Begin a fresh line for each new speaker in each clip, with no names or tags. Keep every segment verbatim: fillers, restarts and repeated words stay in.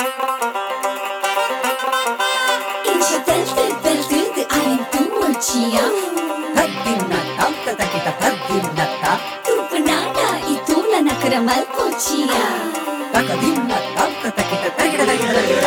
Ich belte, belte ein tumulcia.
Taddinnata, tatakita, taddinnata.
Tupanada itula nakramal pocia.
Takadinnata, tatakita, tagida, tagida, tagida.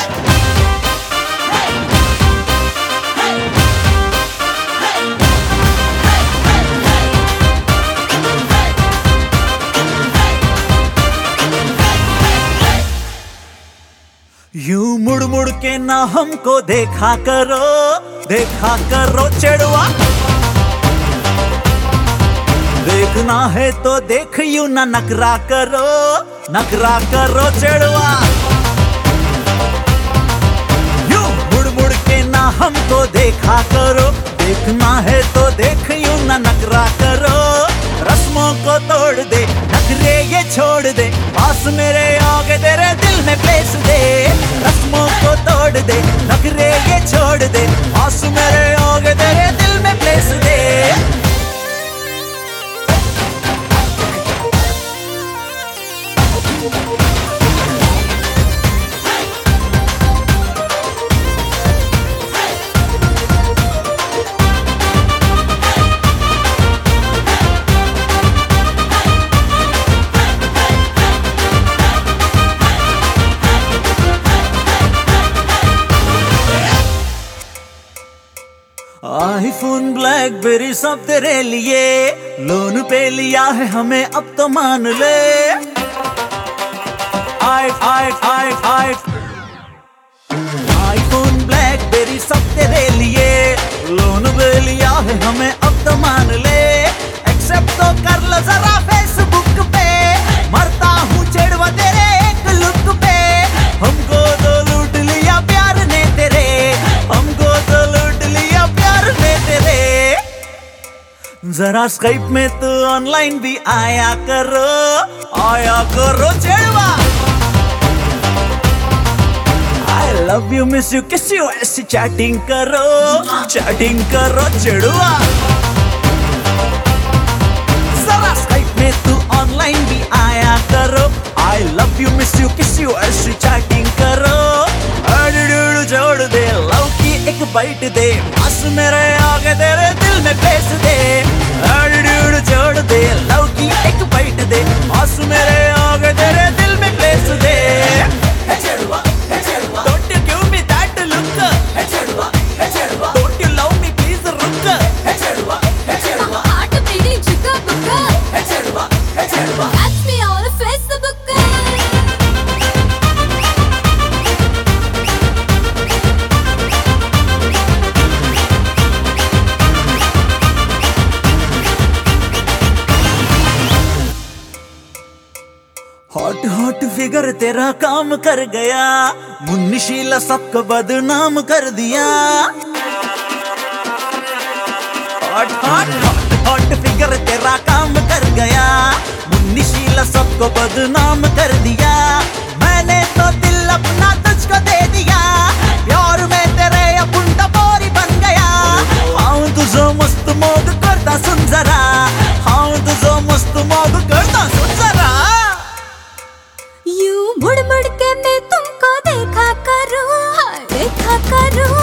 यूं मुड़ मुड़ के ना हमको देखा करो, देखा करो चढ़वा। देखना है तो देख यूं ना नखरा करो, नखरा करो चढ़वा। यूं मुड़ मुड़ के ना हमको देखा करो, देखना है तो देख यूं ना नखरा करो। रस्मों को तोड़ दे, नखरे ये छोड़ दे, पास मेरे आगे तेरे दिल में प्लेस दे। रस्मों को तोड़ दे, नखरे ये छोड़ दे, पास मेरे आगे तेरे दिल में प्लेस दे। आईफोन ब्लैकबेरी सब तेरे लिए, लोन पे लिया है हमें अब तो मान ले। आई आई आई आई आईफोन ब्लैकबेरी सब तेरे लिए, लोन पे लिया है हमें अब तो मान ले। एक्सेप्ट तो कर लो जरा फेसबुक पे, मरता हूँ चिढ़वा तेरे एक लुक पे। हमको तो लूट लिया प्यार ने तेरे, हमको तो लूट लिया प्यार ने तेरे। जरा स्काइप में तो ऑनलाइन भी आया करो, आया करो चिढ़वा। I love you miss you kiss you ऐसी चैटिंग करो, चैटिंग करो चिढ़वा। जरा स्काइप में तू ऑनलाइन भी आया करो, I love you miss you kiss you ऐसी चैटिंग करो। एटीट्यूड छोड़ दे, लव की एक बाइट दे, बस मेरे आगे तेरे दिल में प्लेस दे। एटीट्यूड छोड़ दे, लव की एक बाइट दे, बस मेरे आगे तेरे दिल में प्लेस दे। Don't you give me that look, don't you love me please रुक।
My heart beating chicka bucka. Catch me on Facebook.
Hot hot figure तेरा काम कर गया, मुन्नीशीला सबको बदनाम कर दिया। Hot hot hot hot figure तेरा काम कर गया, मुन्नीशीला सबको बदनाम कर दिया। मैंने तो दिल अपना तुझको दे दिया, प्यार में तेरे अपुंडा बोरी बन गया। हाँ तुझो मस्त मोग करता सुन जरा, हाँ तुझो मस्त मोग करता सुन जरा।
यूं मुड़ मुड़ के मैं तुमको देखा करूं, देखा करूं।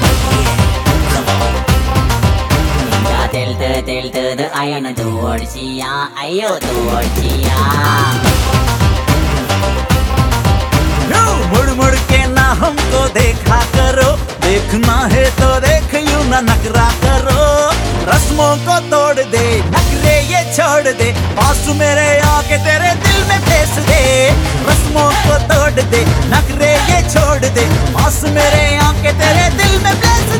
Tilde tilde de ayana dorsia, ayo dorsia.
मुड़ मुड़ के ना हमको देखा करो, देखना है तो देख यूं ना नखरा करो। रस्मों को तोड़ दे, नखरे ये छोड़ दे, पास मेरे आके तेरे दिल में प्लेस दे। रस्मों को तोड़ दे, नखरे ये छोड़ दे, पास मेरे आके तेरे दिल में प्लेस